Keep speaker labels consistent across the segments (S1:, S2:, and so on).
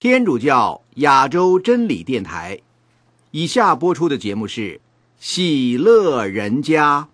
S1: 天主教亚洲真理电台。以下播出的节目是喜乐人家。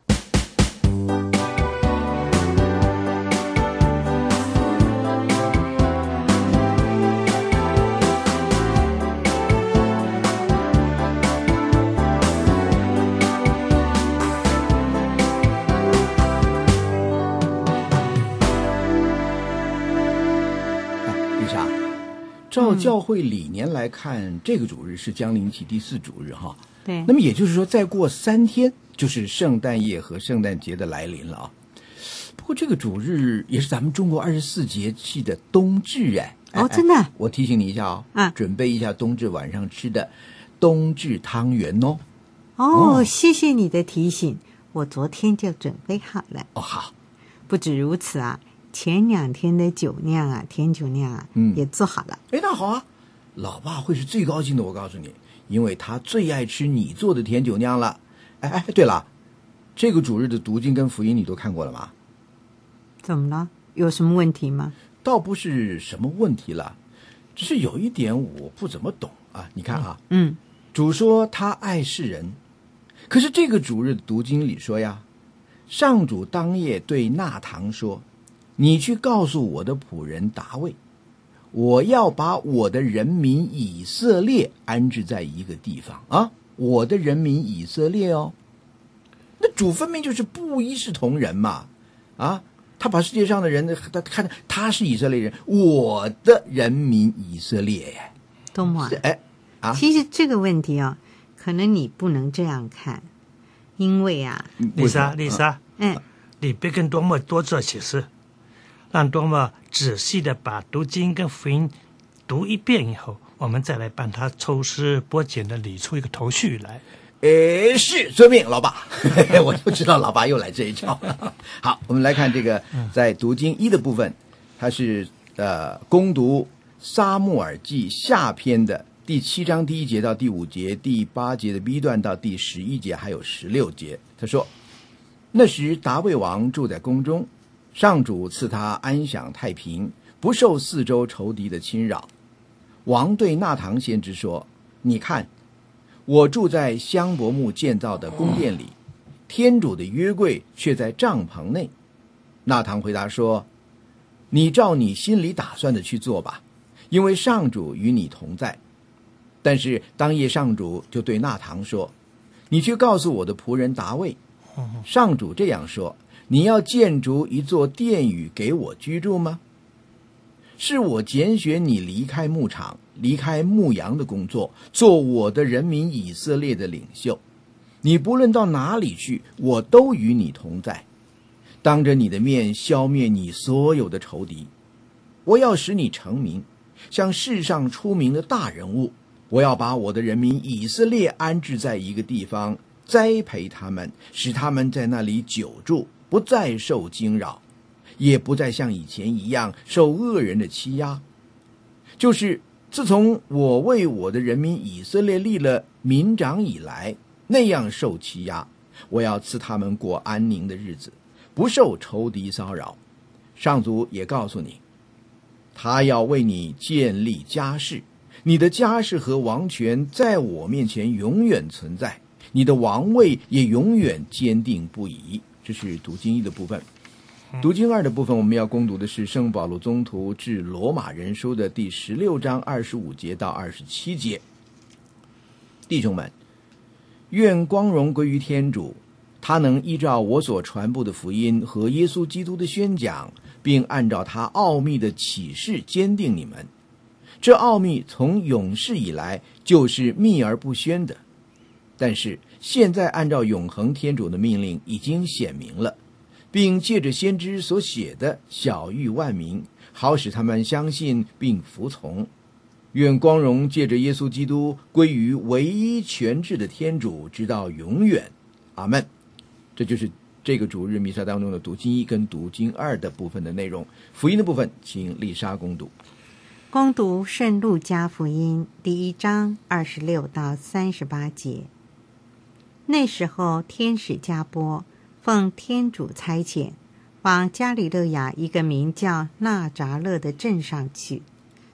S2: 照教会理年来看，这个主日是将临期第4主日哈。
S3: 对。
S2: 那么也就是说，再过3天就是圣诞夜和圣诞节的来临了啊。不过这个主日也是咱们中国24节气的冬至哎。
S3: 哦，真的？
S2: 我提醒你一下哦，准备一下冬至晚上吃的冬至汤圆哦。
S3: 哦，谢谢你的提醒，我昨天就准备好了。
S2: 哦，好。
S3: 不止如此啊。前2天的酒酿啊，甜酒酿啊，也做好了。
S2: 哎，那好啊，老爸会是最高兴的，我告诉你，因为他最爱吃你做的甜酒酿了。哎，对了，这个主日的读经跟福音你都看过了吗？
S3: 怎么了？有什么问题吗？
S2: 倒不是什么问题了，只是有一点我不怎么懂啊。你看啊，主说他爱世人，可是这个主日的读经里说呀，上主当夜对纳堂说，你去告诉我的仆人达味，我要把我的人民以色列安置在一个地方啊！我的人民以色列哦，那主分明就是不一视同仁嘛！啊，他把世界上的人他看他是以色列人，我的人民以色列耶，
S3: 懂吗？其实这个问题哦，可能你不能这样看，因为啊，
S4: 丽莎，你别跟多么多做解释。让多么仔细的把读经跟福音读一遍以后，我们再来帮他抽丝剥茧的理出一个头绪来。
S2: 是遵命，老爸。我就知道老爸又来这一招。好，我们来看这个在读经1的部分，它是攻读撒母耳记下篇的第7章第1节到第5节，第8节的 B 段到第11节，还有16节。他说，那时达味王住在宫中，上主赐他安享太平，不受4周仇敌的侵扰。王对纳堂先知说，你看，我住在香柏木建造的宫殿里，天主的约柜却在帐篷内。纳堂回答说，你照你心里打算的去做吧，因为上主与你同在。但是当夜上主就对纳堂说，你去告诉我的仆人达味，上主这样说，你要建筑一座殿宇给我居住吗？是我拣选你离开牧场，离开牧羊的工作，做我的人民以色列的领袖。你不论到哪里去，我都与你同在，当着你的面消灭你所有的仇敌。我要使你成名，像世上出名的大人物。我要把我的人民以色列安置在一个地方，栽培他们，使他们在那里久住，不再受惊扰，也不再像以前一样受恶人的欺压。就是自从我为我的人民以色列立了民长以来，那样受欺压，我要赐他们过安宁的日子，不受仇敌骚扰。上主也告诉你，他要为你建立家室，你的家室和王权在我面前永远存在，你的王位也永远坚定不移。这是读经1的部分。读经2的部分，我们要攻读的是圣保禄宗徒致罗马人书的第16章25节到27节。弟兄们，愿光荣归于天主，他能依照我所传布的福音和耶稣基督的宣讲，并按照他奥秘的启示坚定你们。这奥秘从永世以来就是秘而不宣的，但是现在按照永恒天主的命令已经显明了，并借着先知所写的晓谕万民，好使他们相信并服从。愿光荣借着耶稣基督归于唯一全智的天主，直到永远。阿们。这就是这个主日弥撒当中的读经1跟读经2的部分的内容。福音的部分请丽莎攻读。
S3: 攻读圣路加福音第1章26到38节。那时候天使加波奉天主差遣，往加里肋亚一个名叫纳匝勒的镇上去，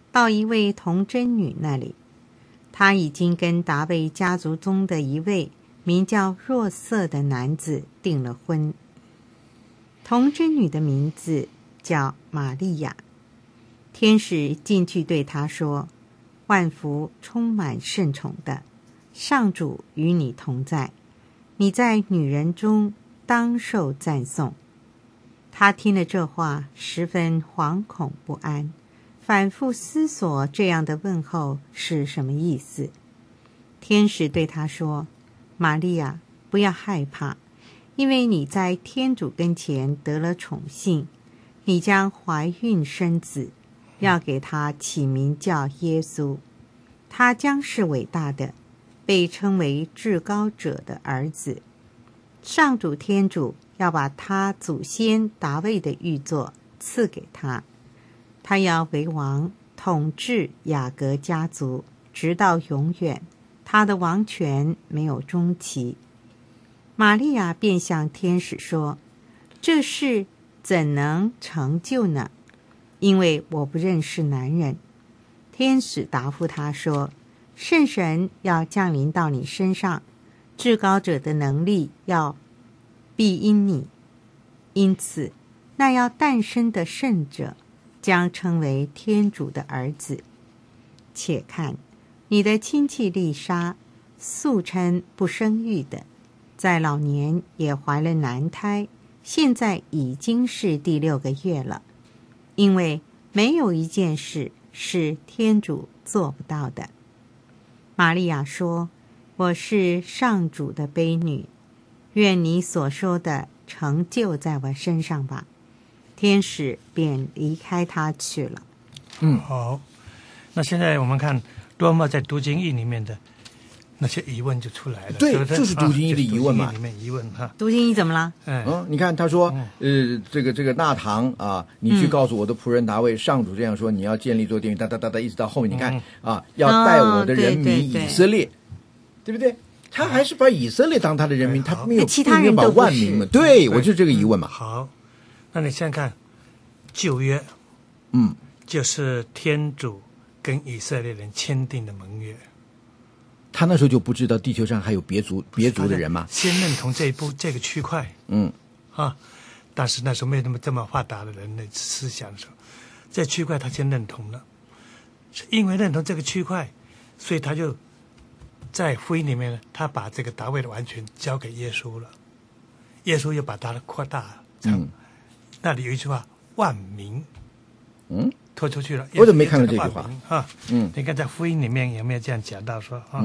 S3: 到一位童贞女那里，她已经跟大卫家族中的一位名叫若瑟的男子订了婚。童贞女的名字叫玛利亚。天使进去对她说：万福充满圣宠的，上主与你同在，你在女人中当受赞颂。她听了这话，十分惶恐不安，反复思索这样的问候是什么意思。天使对她说：玛利亚，不要害怕，因为你在天主跟前得了宠幸，你将怀孕生子，要给他起名叫耶稣。他将是伟大的，被称为至高者的儿子。上主天主要把他祖先达味的御座赐给他，他要为王，统治雅各家族，直到永远，他的王权没有终期。玛利亚便向天使说：这事怎能成就呢？因为我不认识男人。天使答复他说：圣神要降临到你身上，至高者的能力要必因你，因此那要诞生的圣者将称为天主的儿子。且看，你的亲戚丽莎，素称不生育的，在老年也怀了男胎，现在已经是第6个月了。因为没有一件事是天主做不到的。玛利亚说：我是上主的卑女，愿你所说的成就在我身上吧。天使便离开他去了。
S4: 好，那现在我们看多么在读经义里面的那些疑问就出来了。
S2: 对，
S4: 是不是
S2: 就是读经义的疑问嘛。
S4: 里面疑问哈。
S3: 读经义怎么了？
S2: 你看他说，这个纳堂啊，你去告诉我的仆人大卫，上主这样说，你要建立座殿宇，哒哒哒哒，一直到后面，你看啊，要带我的人民以色列，对不对？他还是把以色列当他的人民，他没有
S3: 其他人
S2: 把万民嘛。对，我就这个疑问嘛。
S4: 好，那你现在看旧约，就是天主跟以色列人签订的盟约。
S2: 他那时候就不知道地球上还有别族的人吗？
S4: 先认同这个区块，但是那时候没有这么发达的人类思想的时候，这区块他先认同了，是因为认同这个区块，所以他就在福音里面呢，他把这个达味的完全交给耶稣了，耶稣又把它扩大成，那里有一句话，万民，拖出去了。
S2: 我怎么没看到这句话
S4: 啊？你看在福音里面有没有这样讲到说啊？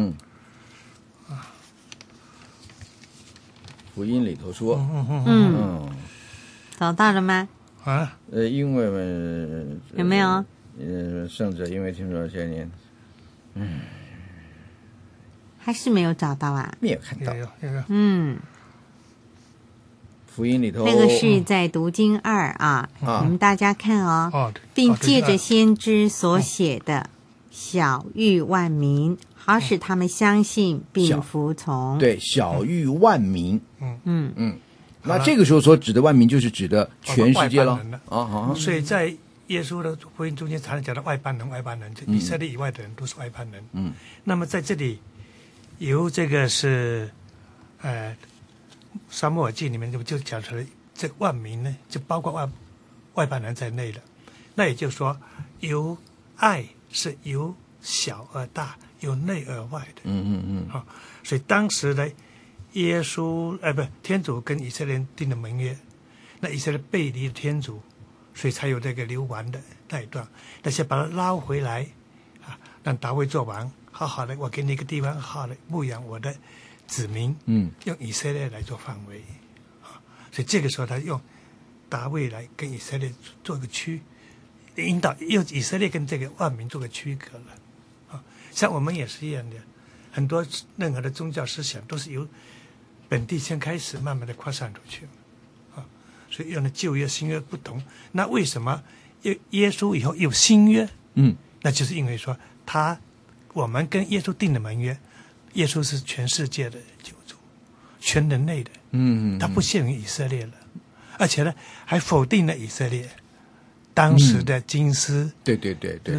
S2: 福音里头说，
S3: 找到了吗？
S2: 啊？因为
S3: 有没有？
S2: 圣者因为听说些年，
S3: 还是没有找到啊？
S2: 没有看到。
S4: 有。
S2: 福音里头
S3: 那个是在读经2啊，你们大家看哦，并借着先知所写的晓谕万民，好使他们相信并服从。
S2: 对，晓谕万民。那这个时候所指的万民，就是指的全世界了啊。
S4: 所以在耶稣的福音中间常常讲到外邦人，就以色列以外的人都是外邦人。那么在这里由这个是撒母耳记里面就讲出来，这个万民呢，就包括外邦人在内了。那也就是说，由爱是由小而大，由内而外的。所以当时的耶稣天主跟以色列人订的盟约，那以色列背离了天主，所以才有这个流亡的那一段。那些把他捞回来啊，让大卫做王，好好的，我给你一个地方，好好的牧养我的子民，用以色列来做范围，所以这个时候他用大卫来跟以色列做个引导，用以色列跟这个万民做个区隔了，像我们也是一样的，很多任何的宗教思想都是由本地先开始，慢慢的扩散出去，所以用的旧约新约不同。那为什么耶稣以后有新约？那就是因为说我们跟耶稣订的盟约。耶稣是全世界的救主，全人类的，他不限于以色列了，而且呢，还否定了以色列当时的经师，
S2: 对，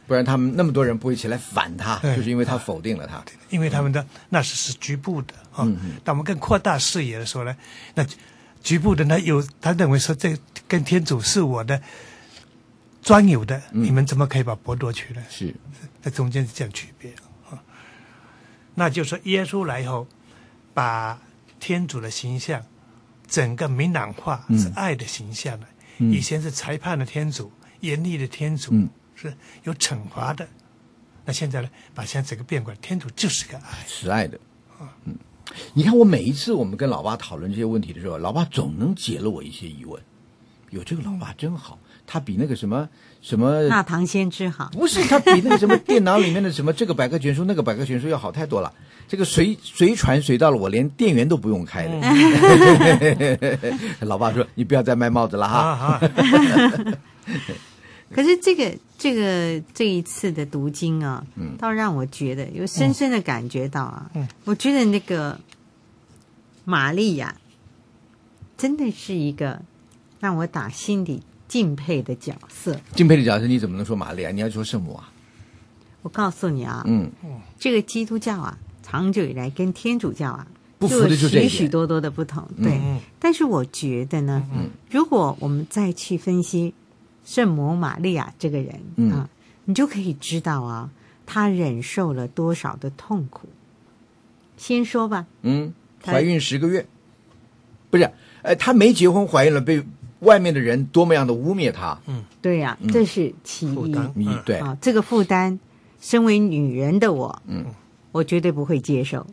S2: 不然他们那么多人不会起来反他，就是因为他否定了他。
S4: 因为他们的那是局部的啊。当我们更扩大视野的时候呢，那局部的呢他认为说这跟天主是我的专有的，你们怎么可以把剥夺去呢？
S2: 是，
S4: 在中间是这样区别啊。那就是说耶稣来以后，把天主的形象整个明朗化，是爱的形象了。以前是裁判的天主，严厉的天主，是有惩罚的。那现在呢，把现在整个变过来，天主就是个爱，
S2: 是爱的。你看我每一次我们跟老爸讨论这些问题的时候，老爸总能解了我一些疑问。有这个老爸真好，他比那个什么
S3: 大唐先知好，
S2: 不是，他比那个什么电脑里面的什么这个百科全书那个百科全书要好太多了。这个随传随到了，我连电源都不用开的。老爸说：“你不要再卖帽子了哈。”
S3: 可是这一次的读经啊，倒让我觉得有深深的感觉到啊，我觉得那个玛利亚真的是一个让我打心底敬佩的角色。
S2: 敬佩的角色，你怎么能说玛利亚？你要说圣母啊？
S3: 我告诉你啊，这个基督教啊，长久以来跟天主教啊，
S2: 不服的就这一点，
S3: 许许多多的不同。对，但是我觉得呢，如果我们再去分析圣母玛利亚这个人啊，你就可以知道啊，她忍受了多少的痛苦。先说吧，
S2: 怀孕10个月，不是，她没结婚怀孕了，被外面的人多么样的污蔑她。
S3: 对呀，这是其一。
S2: 对
S3: 啊，这个负担，身为女人的我，我绝对不会接受。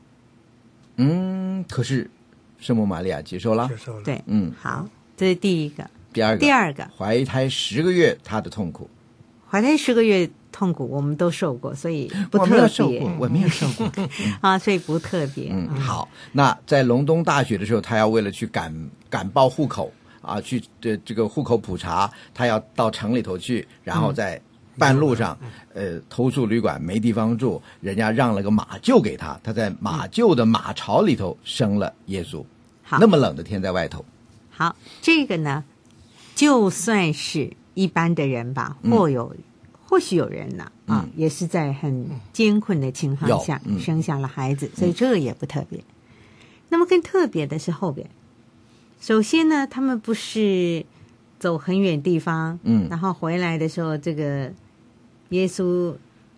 S2: 可是圣母玛利亚接受了。
S3: 对，好，这是第一个。第二个，
S2: 怀胎10个月，她的痛苦。
S3: 怀胎10个月痛苦，我们都受过，所以不特别。
S2: 我没有受过
S3: 啊，所以不特别。
S2: 好，那在隆冬大雪的时候，他要为了去赶报户口啊，去这个户口普查，他要到城里头去，然后在半路上，投宿旅馆没地方住，人家让了个马厩给他，他在马厩的马槽里头生了耶稣。
S3: 好，
S2: 那么冷的天在外头。
S3: 好，这个呢，就算是一般的人吧，或许有人呢也是在很艰困的情况下生下了孩子，所以这个也不特别。那么更特别的是后边，首先呢，他们不是走很远地方，然后回来的时候，这个耶稣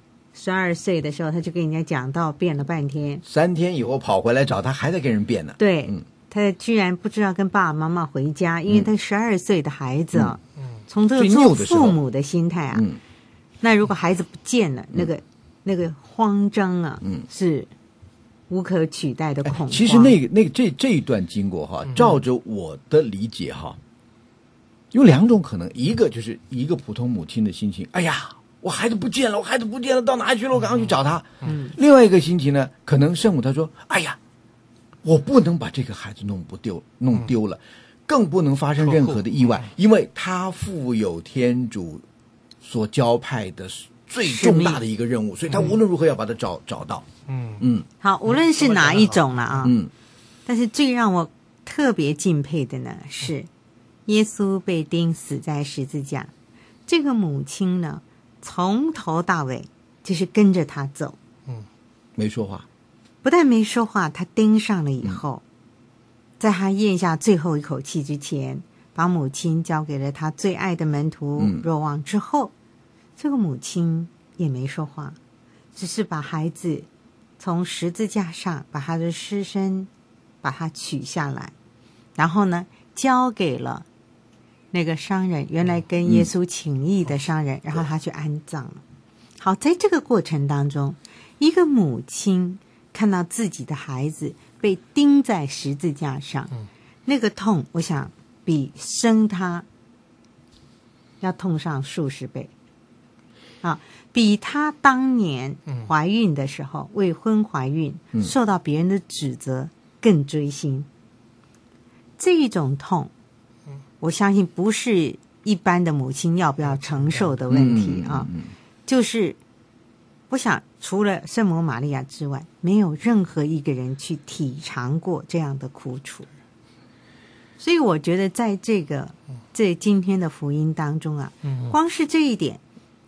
S3: 12岁的时候，他就跟人家讲道辩了半天
S2: ，3天以后跑回来找他，还在跟人辩呢。
S3: 对，他居然不知道跟爸爸妈妈回家，因为他12岁的孩子啊，从这个做父母的心态啊，那如果孩子不见了，那个慌张啊，是无可取代的恐慌。
S2: 其实这一段经过哈，照着我的理解哈，有2种可能，一个就是一个普通母亲的心情，哎呀，我孩子不见了，到哪里去了？我赶快去找他。另外一个心情呢，可能圣母她说，哎呀，我不能把这个孩子弄丢了，更不能发生任何的意外，因为他负有天主所交派的最重大的一个任务，所以他无论如何要把他找到。
S3: 好，无论是哪一种了啊，但是最让我特别敬佩的呢，是耶稣被钉死在十字架，这个母亲呢，从头到尾就是跟着他走，
S2: 没说话，
S3: 不但没说话，他钉上了以后，在他咽下最后一口气之前，把母亲交给了他最爱的门徒若望之后，这个母亲也没说话，只是把孩子从十字架上把他的尸身把他取下来，然后呢交给了那个商人，原来跟耶稣请益的商人，然后他去安葬了。好，在这个过程当中，一个母亲看到自己的孩子被钉在十字架上，那个痛，我想比生他要痛上数十倍啊，比他当年怀孕的时候，未婚怀孕受到别人的指责更锥心。这一种痛，我相信不是一般的母亲要不要承受的问题啊，就是我想除了圣母玛利亚之外，没有任何一个人去体尝过这样的苦楚。所以我觉得在这今天的福音当中啊，光是这一点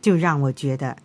S3: 就让我觉得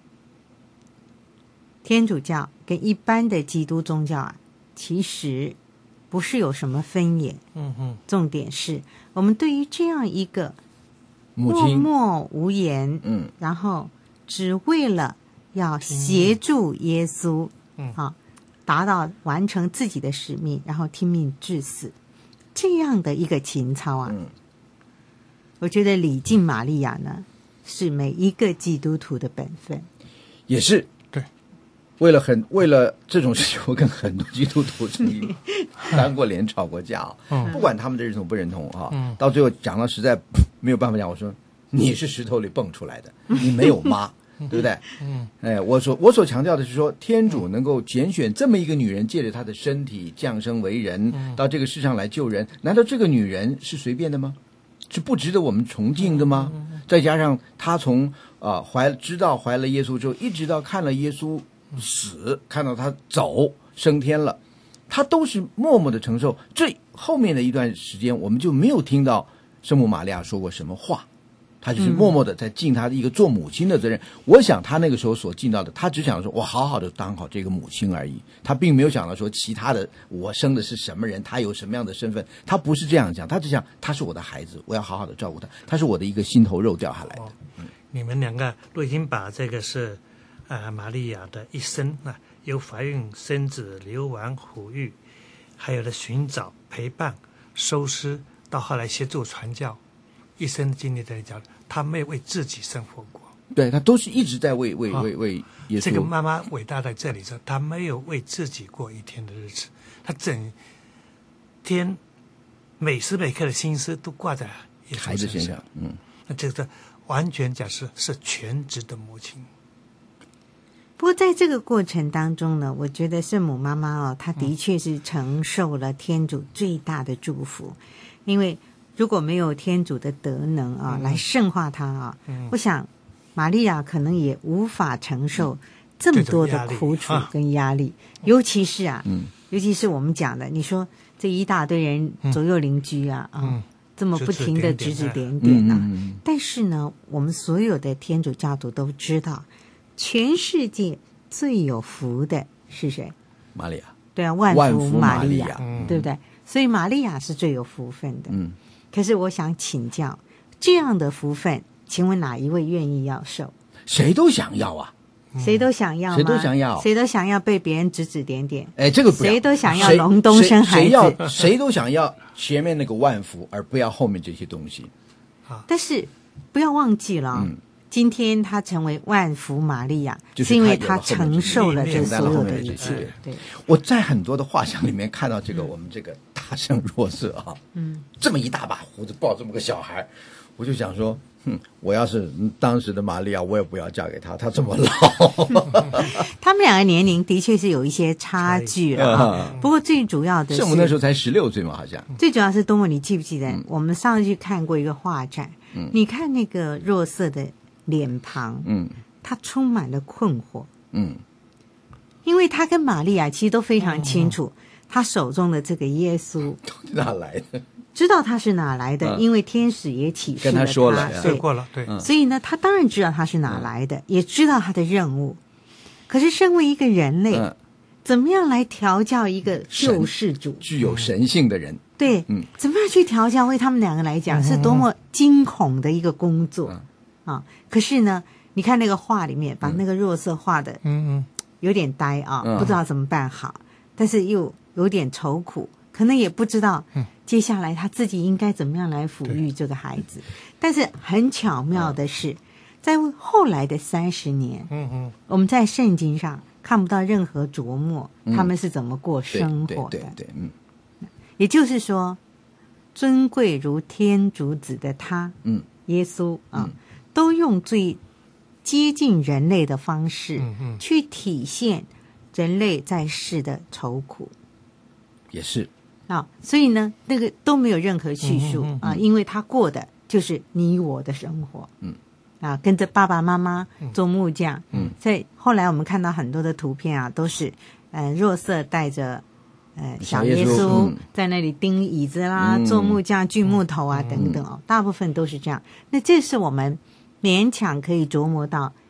S3: 天主教跟一般的基督宗教啊，其实不是有什么分野。重点是我们对于这样一个默
S2: 母亲
S3: 默无言，然后只为了要协助耶稣，达到完成自己的使命，然后听命至死，这样的一个情操啊，我觉得礼敬玛利亚呢，是每一个基督徒的本分。
S2: 也是
S4: 对。
S2: 为了这种事情，我跟很多基督徒曾经翻过脸吵过架不管他们的认同不认同到最后讲到实在没有办法讲，我说你是石头里蹦出来的，你没有妈。对不对？我所强调的是说，天主能够拣选这么一个女人，借着她的身体降生为人，到这个世上来救人。难道这个女人是随便的吗？是不值得我们崇敬的吗？再加上她从知道怀了耶稣之后，一直到看了耶稣死，看到他走升天了，她都是默默的承受。最后面的一段时间，我们就没有听到圣母玛利亚说过什么话。他就是默默的在尽他的一个做母亲的责任。我想他那个时候所尽到的，他只想说我好好的当好这个母亲而已，他并没有想到说其他的我生的是什么人，他有什么样的身份，他不是这样讲，他只想他是我的孩子，我要好好的照顾他，他是我的一个心头肉掉下来的。
S4: 你们两个都已经把这个是玛利亚的一生由怀孕生子流亡哺育，还有的寻找陪伴收尸，到后来协助传教，一生经历在讲，他没有为自己生活过，
S2: 对，他都是一直在为耶稣。
S4: 这个妈妈伟大在这里说，他没有为自己过一天的日子，他整天每时每刻的心思都挂在耶稣
S2: 孩子身上。
S4: 那这个完全讲是全职的母亲。
S3: 不过在这个过程当中呢，我觉得圣母妈妈她的确是承受了天主最大的祝福，因为如果没有天主的德能来圣化她我想玛利亚可能也无法承受这么多的苦楚跟压力，尤其是尤其是我们讲的，你说这一大堆人左右邻居这么不停的指指点点但是呢，我们所有的天主教徒都知道，全世界最有福的是谁？
S2: 玛利亚。
S3: 对啊，万福玛利亚，对不对？所以玛利亚是最有福分的。可是我想请教，这样的福分，请问哪一位愿意要受？
S2: 谁都想要啊。
S3: 谁都想要吗？
S2: 谁都想要，
S3: 谁都想要被别人指指点点。
S2: 这个不要。
S3: 谁都想要隆冬生孩子。
S2: 谁都想要前面那个万福，而不要后面这些东西。
S3: 但是不要忘记了，今天她成为万福玛利亚，
S2: 就是
S3: 因为她承受了这所有的一切。对，
S2: 我在很多的画像里面看到这个我们这个大圣若瑟这么一大把胡子抱这么个小孩，我就想说，我要是当时的玛利亚，我也不要嫁给他，他这么老。
S3: 他们两个年龄的确是有一些差距了不过最主要的是，
S2: 圣母那时候才16岁嘛，好像。
S3: 最主要是多么，你记不记得我们上次去看过一个画展？你看那个若瑟的脸庞，他充满了困惑，因为他跟玛利亚其实都非常清楚，他手中的这个耶稣
S2: 哪来的？
S3: 知道他是哪来的，因为天使也启示
S2: 跟他说了，
S3: 对，
S4: 过了，对，
S3: 所以呢，他当然知道他是哪来的，也知道他的任务。可是，身为一个人类，怎么样来调教一个救世主，
S2: 具有神性的人？
S3: 对，怎么样去调教？为他们两个来讲，是多么惊恐的一个工作可是呢，你看那个画里面，把那个若瑟画的，有点呆不知道怎么办好，但是又有点愁苦。可能也不知道接下来他自己应该怎么样来抚育这个孩子。但是很巧妙的是，在后来的30年，我们在圣经上看不到任何琢磨他们是怎么过生活的。
S2: 对，
S3: 也就是说，尊贵如天主子的他，耶稣都用最接近人类的方式去体现人类在世的愁苦。
S2: 也是
S3: 所以呢，那个都没有任何叙述因为他过的就是你我的生活，跟着爸爸妈妈做木匠，所以后来我们看到很多的图片都是若瑟带着小耶稣在那里钉椅子啦，做木匠锯木头等等大部分都是这样。那这是我们勉强可以琢磨到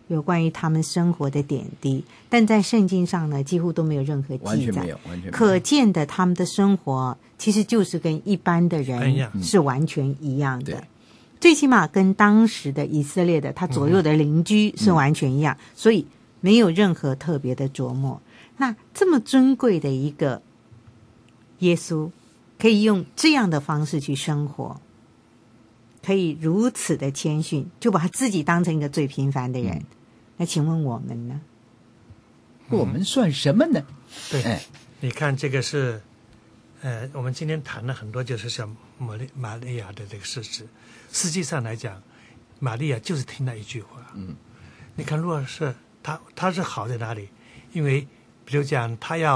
S3: 有关于他们生活的点滴，但在圣经上呢，几乎都没有任何记载，
S2: 完全没有。
S3: 可见的他们的生活其实就是跟一般的人是完全一样的，最起码跟当时的以色列的他左右的邻居是完全一样，所以没有任何特别的琢磨。那这么尊贵的一个耶稣，可以用这样的方式去生活，可以如此的谦逊，就把他自己当成一个最平凡的人。那请问我们呢？
S2: 我们算什么呢？
S4: 对，你看这个是，我们今天谈了很多，就是像玛利亚的这个事实。实际上来讲，玛利亚就是听了一句话。你看，如果是他是好在哪里？因为比如讲，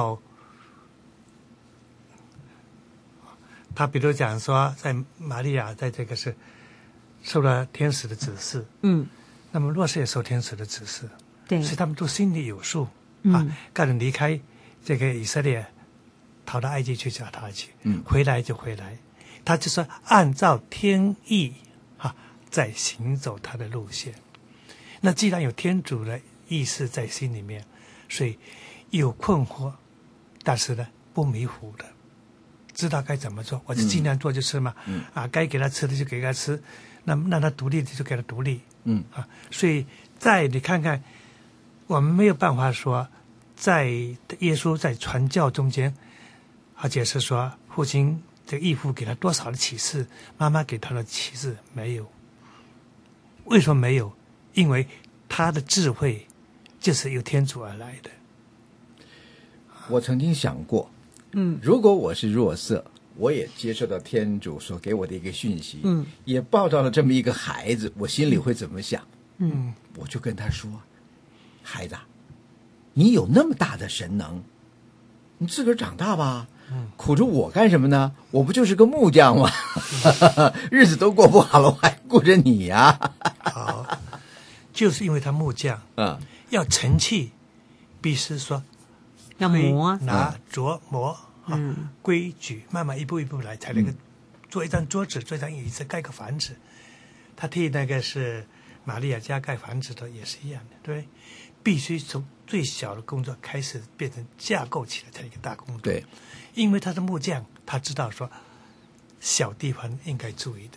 S4: 他比如讲说，在玛利亚在这个是受了天使的指示。那么洛斯也受天使的指示，
S3: 对，
S4: 所以他们都心里有数赶紧离开这个以色列，逃到埃及去找他去，回来就回来，他就是按照天意在行走他的路线。那既然有天主的意识在心里面，所以有困惑，但是呢不迷糊的，知道该怎么做，我就尽量做就是嘛，该给他吃的就给他吃，那让他独立的就给他独立。所以你看看，我们没有办法说，在耶稣在传教中间，而且是说父亲这个义父给他多少的启示，妈妈给他的启示没有。为什么没有？因为他的智慧就是由天主而来的。
S2: 我曾经想过，如果我是若瑟，我也接受到天主所给我的一个讯息，也抱到了这么一个孩子，我心里会怎么想？我就跟他说，孩子，你有那么大的神能，你自个儿长大吧，苦着我干什么呢？我不就是个木匠吗？日子都过不好了，我还顾着你呀。
S4: 好，就是因为他木匠，要成器，必须说
S3: 要磨，
S4: 拿琢磨。规矩慢慢一步一步来，才能够做一张桌子，做一张椅子，盖个房子。他替那个是玛利亚家盖房子的也是一样的，对不对？必须从最小的工作开始变成架构起来，才一个大工作。
S2: 对，
S4: 因为他是木匠，他知道说小地方应该注意的。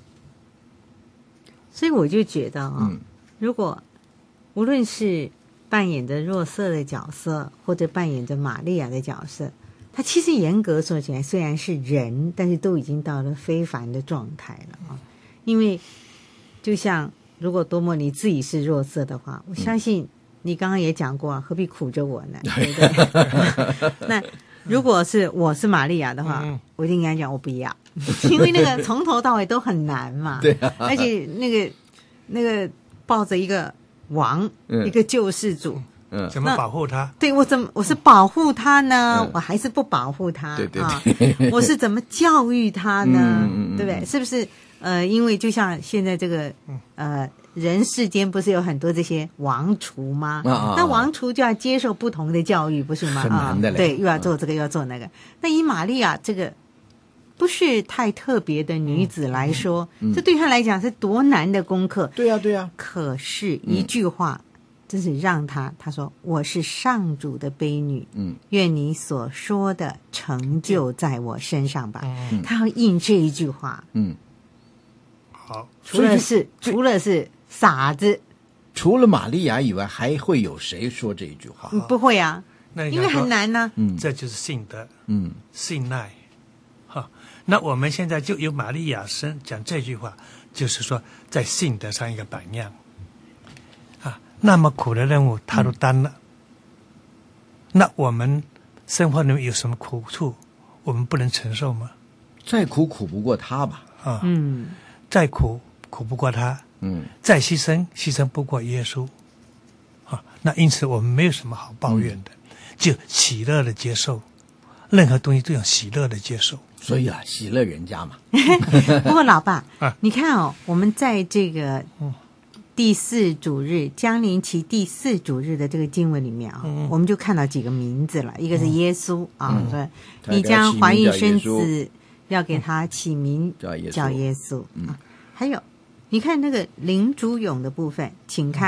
S3: 所以我就觉得如果无论是扮演着若瑟的角色，或者扮演着玛利亚的角色，他其实严格说起来虽然是人，但是都已经到了非凡的状态了因为就像如果多么你自己是若瑟的话，我相信你刚刚也讲过何必苦着我呢，对不对？那如果是我是玛利亚的话，我一定跟他讲我不要，因为那个从头到尾都很难嘛。
S2: 对
S3: 而且那个抱着一个王，一个救世主。
S4: 怎么保护他？
S3: 对，我是保护他呢，我还是不保护他？
S2: 对
S3: 我是怎么教育他呢？对不对？是不是？因为就像现在这个人世间不是有很多这些王厨吗？那王厨就要接受不同的教育，不是吗？
S2: 很难的嘞。
S3: 对，又要做这个，又要做那个。那以玛利亚这个不是太特别的女子来说，这对她来讲是多难的功课。
S2: 对呀。
S3: 可是一句话。真是让他说我是上主的婢女，愿你所说的成就在我身上吧。他要应这一句话。
S4: 好，
S3: 除了是傻子，
S2: 除了玛利亚以外，还会有谁说这一句话？
S3: 不会啊，因为很难呢。
S4: 这就是信德，信赖。那我们现在就由玛利亚讲这句话，就是说在信德上一个榜样。那么苦的任务他都担了，那我们生活里面有什么苦处我们不能承受吗？
S2: 再苦不过他吧。
S4: 再苦不过他，再牺牲不过耶稣。那因此我们没有什么好抱怨的，就喜乐的接受，任何东西都要喜乐的接受。
S2: 所以喜乐人家嘛。
S3: 不过老爸，你看我们在这个第四主日将临期第四主日的这个经文里面我们就看到几个名字了，一个是耶稣说你将怀孕生子，要给他起名叫耶稣还有你看那个领主咏的部分，请看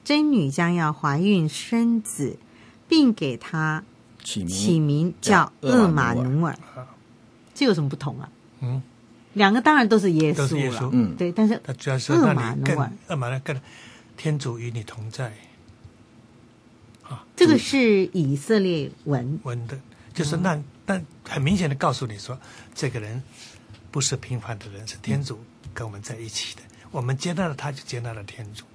S3: 真女将要怀孕生子，并给他起名叫厄玛努尔。这有什么不同啊？两个当然都是耶稣了，对，但是
S4: 他主要是
S3: 厄玛努尔，
S4: 厄玛努尔跟天主与你同在。
S3: 这个是以色列文
S4: 的，就是那很明显的告诉你说，这个人不是平凡的人，是天主跟我们在一起的。我们接纳了他，就接纳了天主。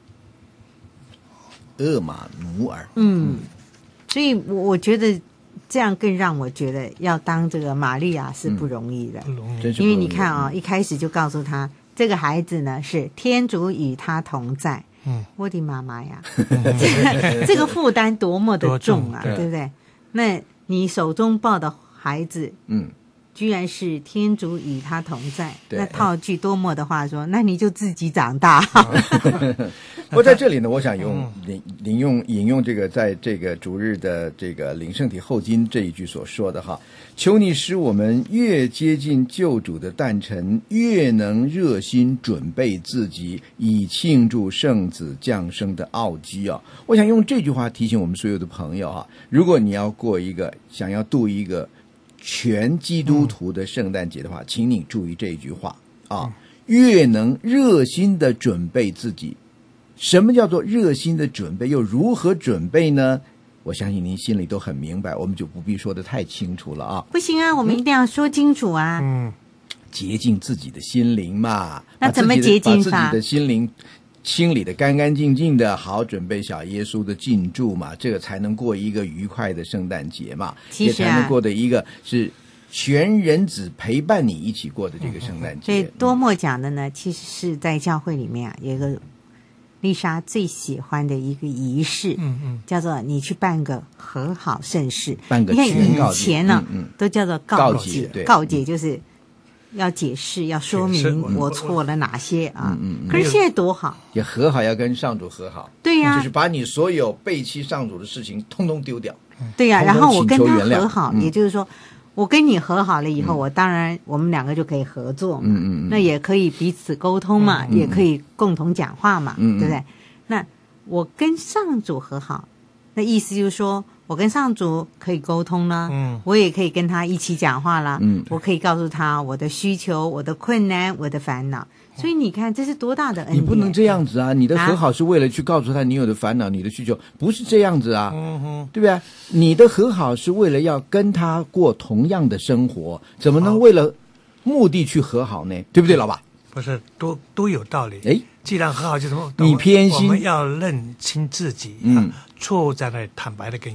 S2: 厄玛努尔，
S3: 所以我觉得这样更让我觉得要当这个玛利亚是不容易的，
S4: 不容易，
S3: 因为你看啊，一开始就告诉他这个孩子呢是天主与他同在。我的妈妈呀，这个负担多么的重啊，对不对？那你手中抱的孩子，居然是天主与他同在，那套句多么的话说，那你就自己长大。
S2: 不过在这里呢，我想引用这个在这个主日的这个领圣体后经这一句所说的哈，求你使我们越接近救主的诞辰，越能热心准备自己，以庆祝圣子降生的奥迹啊！我想用这句话提醒我们所有的朋友哈，如果你要想要度一个全基督徒的圣诞节的话，请你注意这一句话啊，越能热心的准备自己。什么叫做热心的准备，又如何准备呢？我相信您心里都很明白，我们就不必说得太清楚了啊。
S3: 不行啊，我们一定要说清楚啊。
S2: 洁净自己的心灵嘛。
S3: 那怎么洁净法？
S2: 把自己的心灵清理得干干净净的，好准备小耶稣的进驻嘛，这个才能过一个愉快的圣诞节嘛，也才能过的一个是全人子陪伴你一起过的这个圣诞节。
S3: 所以多默讲的呢，其实是在教会里面有一个丽莎最喜欢的一个仪式，叫做你去办个和好圣事，
S2: 办个
S3: 你看以前呢，都叫做告解，告解就是要解释，要说明我错了哪些啊。可是现在多好，
S2: 也和好，要跟上主和好。
S3: 对呀，
S2: 就是把你所有背弃上主的事情通通丢掉。
S3: 对呀，然后我跟他和好，也就是说我跟你和好了以后，当然我们两个就可以合作嘛，那也可以彼此沟通嘛，也可以共同讲话嘛，对不对？那我跟上主和好，那意思就是说我跟上主可以沟通了，我也可以跟他一起讲话了，我可以告诉他我的需求、我的困难、我的烦恼。所以你看，这是多大的恩典！
S2: 你不能这样子啊！你的和好是为了去告诉他你有的烦恼、你的需求，不是这样子啊，对不对？你的和好是为了要跟他过同样的生活，怎么能为了目的去和好呢？对不对，老爸？
S4: 不是，都有道理。既然和好就什么？
S2: 你偏心，
S4: 我们要认清自己，错误在那里坦白的跟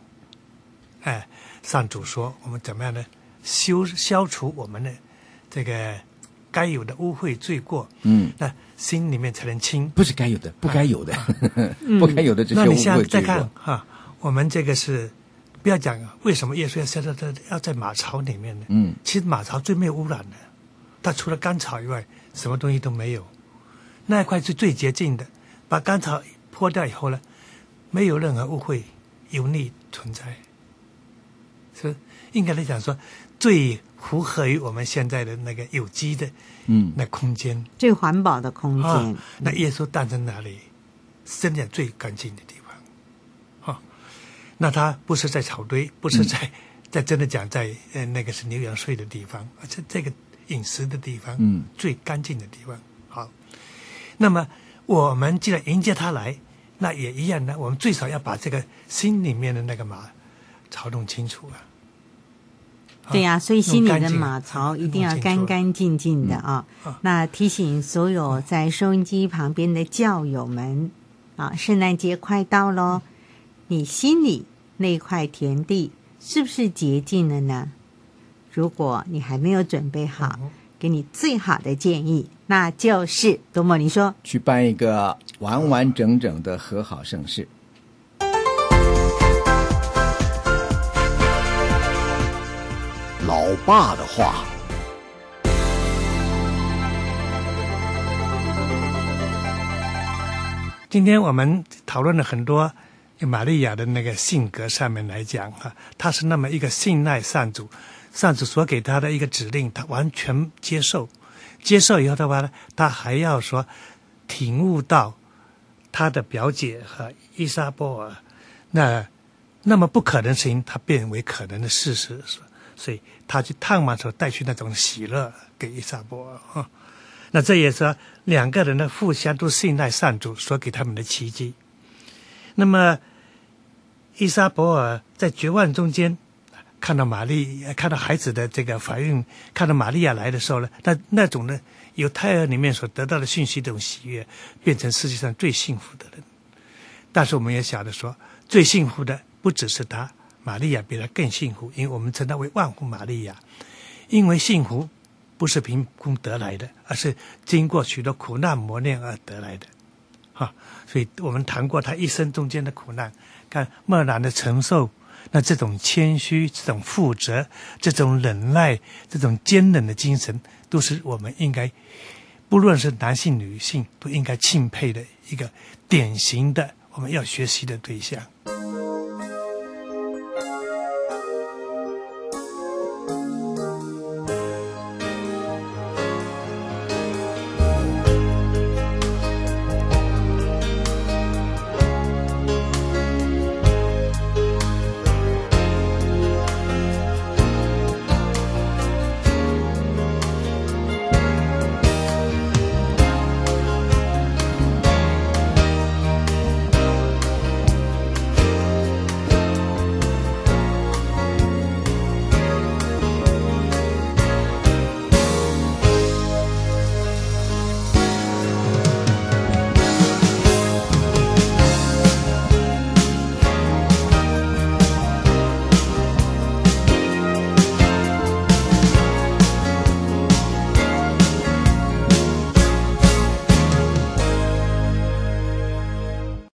S4: 上主说，我们怎么样呢？消除我们的这个该有的污秽罪过，那心里面才能清。
S2: 不是该有的，不该有的，不该有的这些污秽罪过。
S4: 那你现在再看哈，我们这个是不要讲为什么耶稣要在马槽里面呢？其实马槽最没有污染的，它除了干草以外，什么东西都没有。那一块是最洁净的，把干草泼掉以后呢，没有任何污秽油腻存在，是应该来讲说最符合于我们现在的那个有机的那空间，
S3: 最环保的空间。
S4: 那耶稣诞生哪里？真的最干净的地方。那他不是在草堆，不是在真的讲在那个是牛羊睡的地方，而且这个饮食的地方，最干净的地方。好，那么我们既然迎接他来，那也一样的，我们最少要把这个心里面的那个马槽弄清楚啊。
S3: 对呀，所以心里的马槽一定要干干净净的啊。那提醒所有在收音机旁边的教友们啊，圣诞节快到咯，你心里那块田地是不是洁净了呢？如果你还没有准备好，给你最好的建议，那就是多么你说
S2: 去办一个完完整整的和好盛事。
S1: 老爸的话。
S4: 今天我们讨论了很多玛利亚的那个性格上面来讲她是那么一个信赖上主，上主所给她的一个指令，她完全接受以后的话呢，她还要说体悟到他的表姐和伊莎波尔，那么不可能的事情，他变为可能的事实，所以他去探望的时候带去那种喜乐给伊莎波尔啊。那这也是两个人呢互相都信赖上主所给他们的奇迹。那么伊莎伯尔在绝望中间看到孩子的这个怀孕，看到玛利亚来的时候呢，那种呢由胎儿里面所得到的讯息，这种喜悦，变成世界上最幸福的人。但是我们也晓得说，最幸福的不只是他，玛利亚比他更幸福，因为我们称她为万福玛利亚。因为幸福不是凭空得来的，而是经过许多苦难磨练而得来的。所以我们谈过他一生中间的苦难，看默然的承受，那这种谦虚、这种负责、这种忍耐、这种坚韧的精神，都是我们应该，不论是男性女性，都应该钦佩的一个典型的我们要学习的对象。